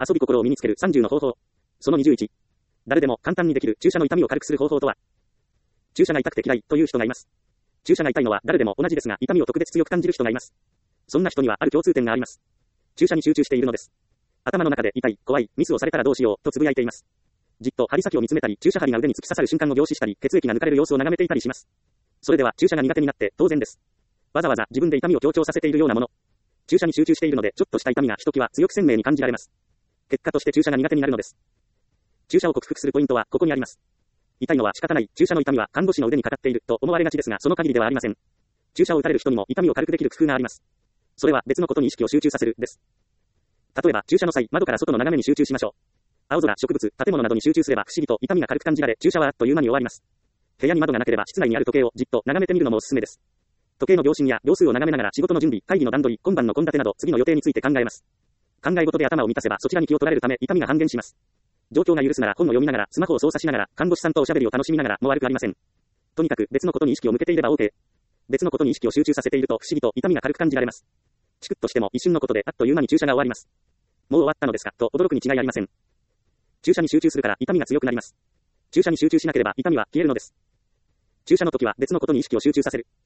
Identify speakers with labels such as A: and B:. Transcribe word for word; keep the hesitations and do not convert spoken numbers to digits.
A: 遊び心を身につけるさんじゅうの方法。そのにじゅういち。誰でも簡単にできる注射の痛みを軽くする方法とは。注射が痛くて嫌いという人がいます。注射が痛いのは誰でも同じですが、痛みを特別強く感じる人がいます。そんな人にはある共通点があります。注射に集中しているのです。頭の中で痛い、怖い、ミスをされたらどうしようとつぶやいています。じっと針先を見つめたり、注射針が腕に突き刺さる瞬間を凝視したり、血液が抜かれる様子を眺めていたりします。それでは注射が苦手になって当然です。わざわざ自分で痛みを強調させているようなもの。注射に集中しているので、ちょっとした痛みがひときわ強く鮮明に感じられます。結果として注射が苦手になるのです。注射を克服するポイントはここにあります。痛いのは仕方ない、注射の痛みは看護師の腕にかかっていると思われがちですが、その限りではありません。注射を打たれる人にも痛みを軽くできる工夫があります。それは別のことに意識を集中させるです。例えば注射の際、窓から外の眺めに集中しましょう。青空、植物、建物などに集中すれば不思議と痛みが軽く感じられ、注射はあっという間に終わります。部屋に窓がなければ室内にある時計をじっと眺めてみるのもおすすめです。時計の秒針や秒数を眺めながら仕事の準備、会議の段取り、今晩の献立など次の予定について考えます。考え事で頭を満たせばそちらに気を取られるため痛みが半減します。状況が許すなら本を読みながら、スマホを操作しながら、看護師さんとおしゃべりを楽しみながらも悪くありません。とにかく別のことに意識を向けていれば OK。別のことに意識を集中させていると不思議と痛みが軽く感じられます。チクッとしても一瞬のことであっという間に注射が終わります。もう終わったのですかと驚くに違いありません。注射に集中するから痛みが強くなります。注射に集中しなければ痛みは消えるのです。注射の時は別のことに意識を集中させる。